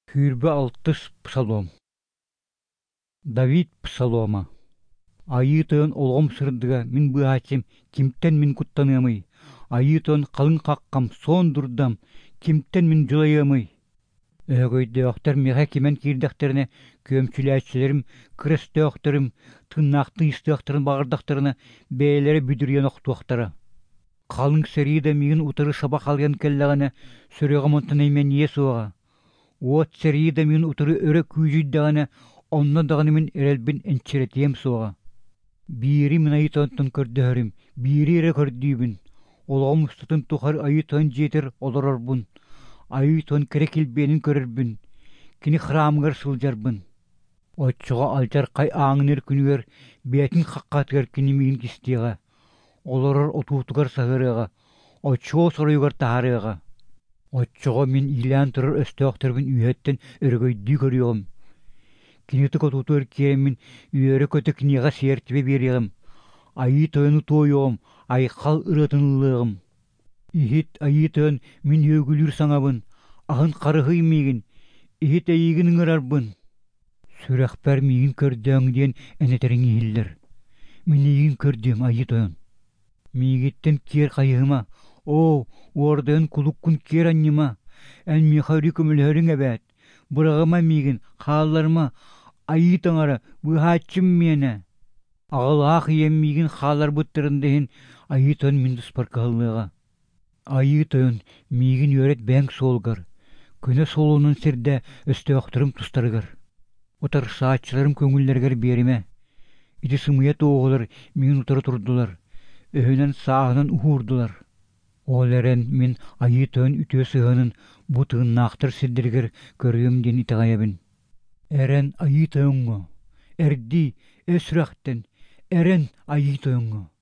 Хүрбе алтыс псалом. Давид псалома. Айытын олғым сырдыга мин быачым, кимтен мин куттанымый. Айытын қалың қаққам, сон дурдам, кимтен мин жылайымый. Өгөйдөқтер меға кемен кирдектеріне, көмчүләтчілерім, кірістөқтірім, тыннақты истөқтірін бағырдақтарына бәйлері бүдірген оқтуақтары. Қалың сәрейді мигін утыры саба қалған келлағаны сүрегі мұнтынаймен ие суға. Уот сәрейді мигін утыры өрі күйжүйдіғаны онна дағаны мен әрелбін әнчеретем суға. Бири мен айытантын көрдіғарым, бири әрі көрдүйбін. Олғам ұстатын тұқар айытан жетір оларарбын. Айытан керекелбенін көрірбін. Кені храмғар сылжарбын. Отчыға алжар қай аңыныр күнігер, бәтін қаққатығар кені мигін кістеға. Оларар отуутугар сағырыға, отчыға сорайығар тағарыға. Отчыға мен илән тұрыр өстіғақтарбын үйеттен өргөйді көріғым. Кенеті көтуутугар керемін үйері көті кінеға сертібе береғым. Айы тойыны тойығым, айқал ұрытынылығым. Ихет айы тойын мен өгілір саңабын, ағын қарығы мегін, ихет әйігін ыңырарбын. Сүрәқпәр мегін көрдөңден әнетерің ехілдір. Мен егін көрдөң айы тойын. Мегеттен кер қайығыма, ордын кулуккун кер аннема, ән мехари көмілерің әбәт, бұрағыма мегін, қаларыма, айы таңара, бұхатчым мені. Ағылақ ем мегін қалар бұттырындығын, айы тойын мен тұспарқалыға. Айы тойын мегін өрет бәң солғар, көне солуның сірді өсті оқтырым тұстарығар. Отар саатчыларым көңілдергер беріме. Иді сымыят оғылар мегін ұтары тұрдылар. Өһөнен сағынан уһурдулар. Олерен мен айы тойын үтө сыһынын бутығын нақтыр сиддергер көрüемден итағайабын. Әрен айы тойынғы, әрді өсірақтен, әрен айы тойынғы.